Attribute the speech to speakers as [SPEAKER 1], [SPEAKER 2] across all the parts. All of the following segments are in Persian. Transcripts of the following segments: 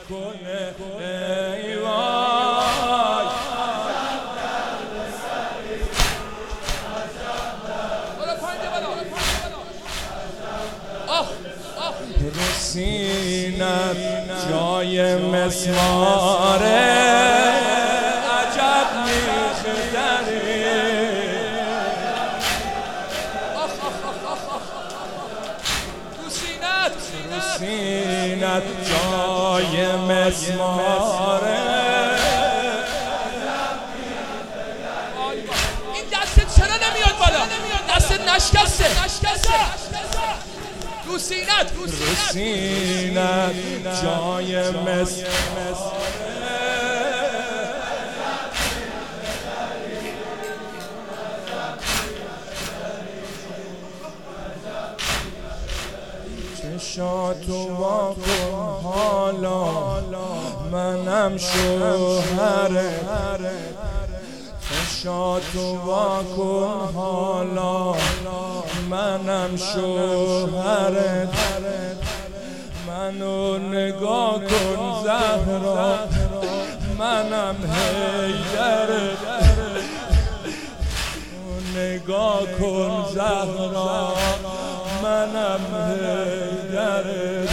[SPEAKER 1] میکنه ای وای. رو سینت جای مسماره عجب میخدری. رو سینت جای مسماره.
[SPEAKER 2] این دستت چرا نمیاد بالا؟ دستت نشکسته. رو سینت
[SPEAKER 1] جای مسماره. چشاتو وا کن حالا منم شوهره. چشاتو وا کن حالا منم شوهره. منو نگاه کن زهرا منم حیدره. نگاه کن زهرا منم حیدره.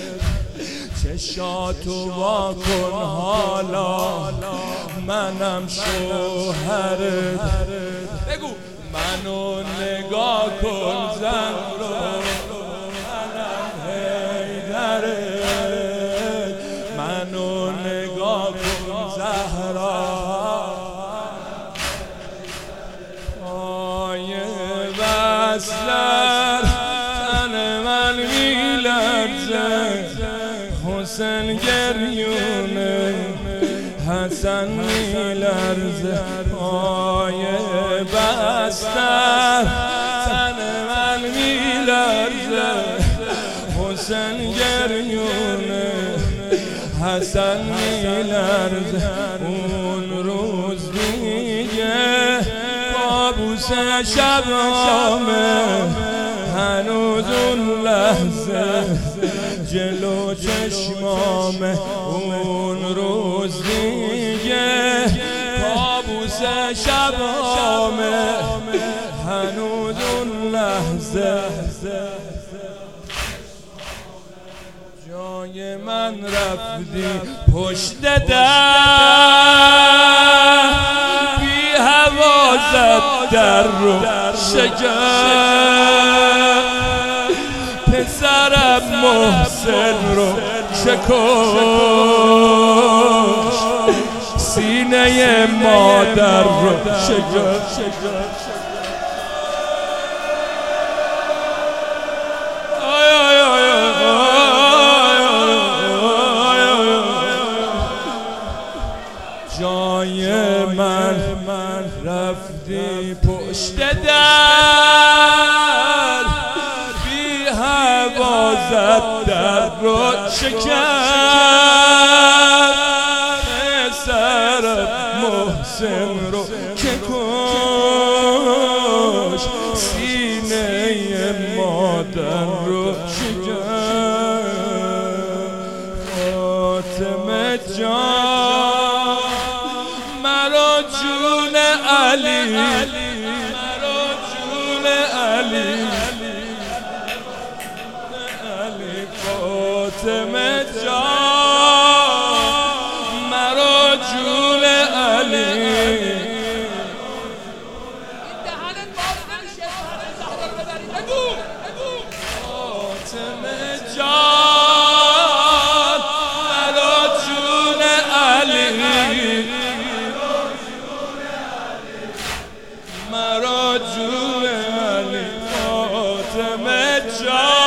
[SPEAKER 1] چشاتو وا کن حالا منم شوهره.
[SPEAKER 2] بگو
[SPEAKER 1] منو نگاه کن زهرا منم حیدره. منو نگاه کن زهرا. پای بستر تن من میلرزه. حسین گریونه حسن میلرزه. پای بستر تن من میلرزه. حسین گریونه حسن میلرزه. اون روز دیگه کابوس شبامه. هنوز اون لحظه جلو چشمامه. اون روز دیگه کابوس شبامه. هنوز اون لحظه جای من رفتی پشت در. بی هوا زد در رو شگر. پسرم محسن رو شکست. سینه مادر رو شکست. جای من رفتی پشت در. بی هوا زد در رو شکست. پسر محسن رو که کش. سینه مادر رو شکست. فاطمه جان مرا جون علی. مرا جون علی. فاطمه جان مرا جون علی. فاطمه جان مرا جون علی. مرا جون علی. فاطمه جان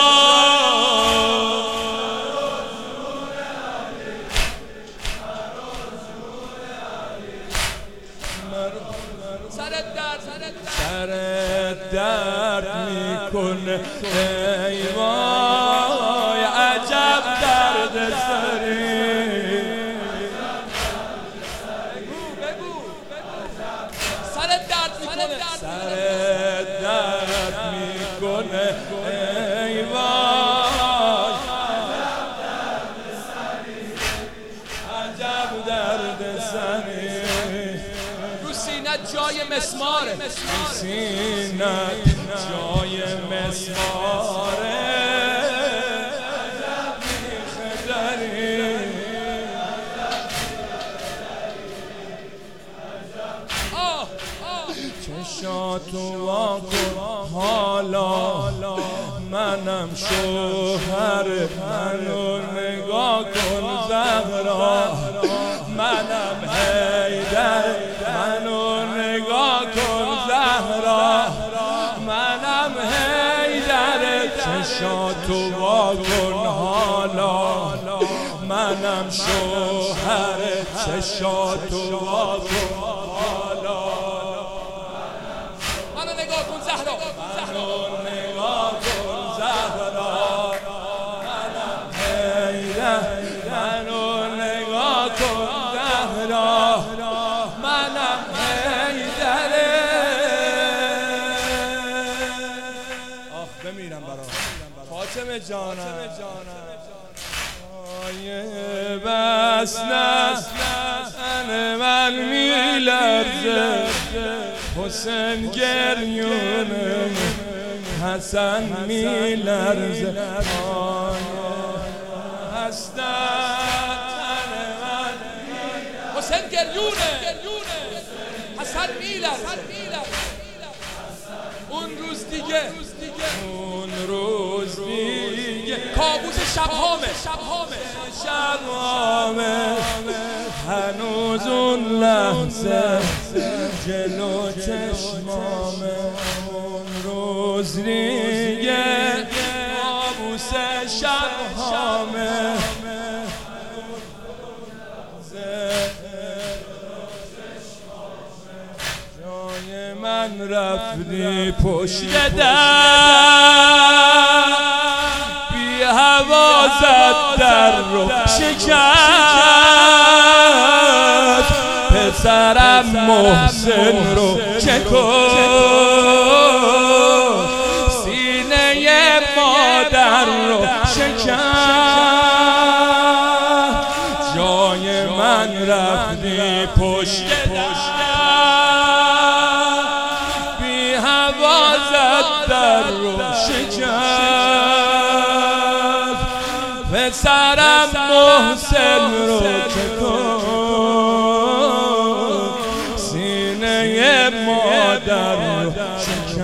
[SPEAKER 1] سرت درد میکنه ای وای.
[SPEAKER 2] جای مسماره
[SPEAKER 1] سینت جای مسماره چشاتو واکن حالا منم شوهر منو نگاه کن زهرا منم حیدر منو نگاه کن زهرا منم حیدر چشاتو واکن حالا منم شوهر چشاتو واکن حالا
[SPEAKER 2] نگاه کن زهرا
[SPEAKER 1] نگاه کن زهرا منم حیدر منو نگاه کن زهرا منم حیدر آخ بمیرم برام فاطمه جانم بس نه من میلرزه حسین گریونه حسن میلرزه هستن
[SPEAKER 2] حسین گریونه حسن میلرزه اون روز دیگه کابوس شبهامه
[SPEAKER 1] هنوز اون لحظه جلو چشمامه اون روز دیگه کابوس شبهامه جای من رفتی پشت در بی هوا زد در رو شکست پسرم محسن رو چکن سینه مادر رو شکست جای من رفتی پشت بی هوا زد در رو شکست پسرم محسن رو چکن سینه مادر رو شکست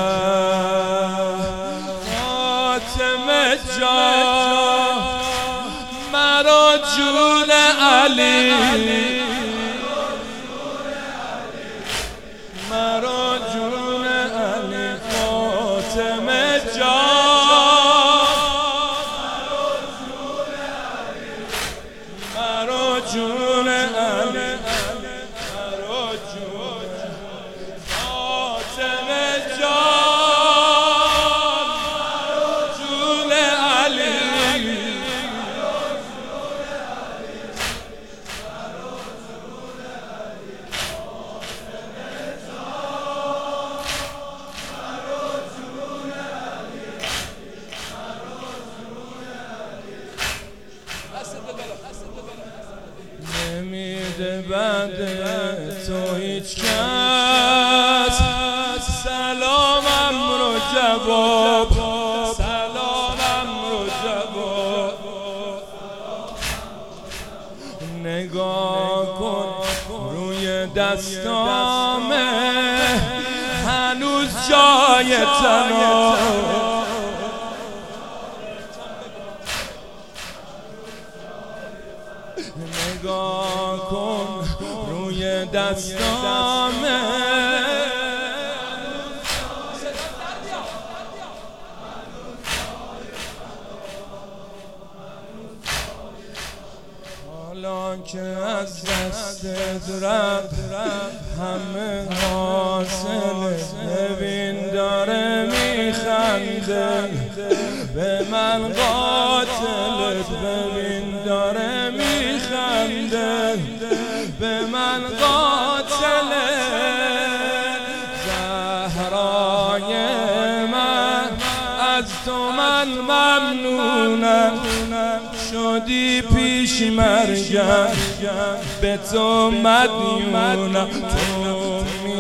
[SPEAKER 1] فاطمه جان مرا جون علی مرا جون علی فاطمه جان مرا جون علی مرا جون فاطمه جان مرا جون علی نمیده بعد تو هیچ کس سلامم رو جواب سلامم رو جواب نگاه کن روی دستامه هنوز جای تنها نگاه کن روی دستامه حالا که از دستت رفت همه حاصله ببین داره میخنده به من قاتلت ببین داره میخنده به من قاتله زهرای من از تو من ممنونم شدی پیش مرگم به تو مدیونم تو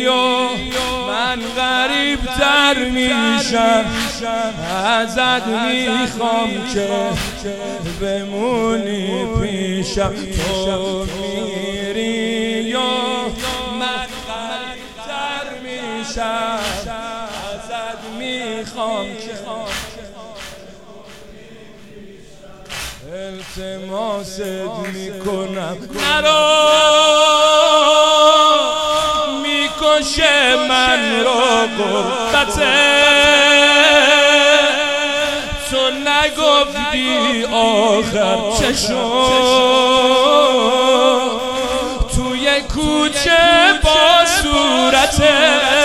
[SPEAKER 1] و من غریب تر میشم ازت میخوام که بمونی پیشم تو میری و من غریب تر میشم ازت میخوام که التماست میکنم نرو میکشه من رو غربت تو نگفتی آخر چه شد توی کوچه با صورت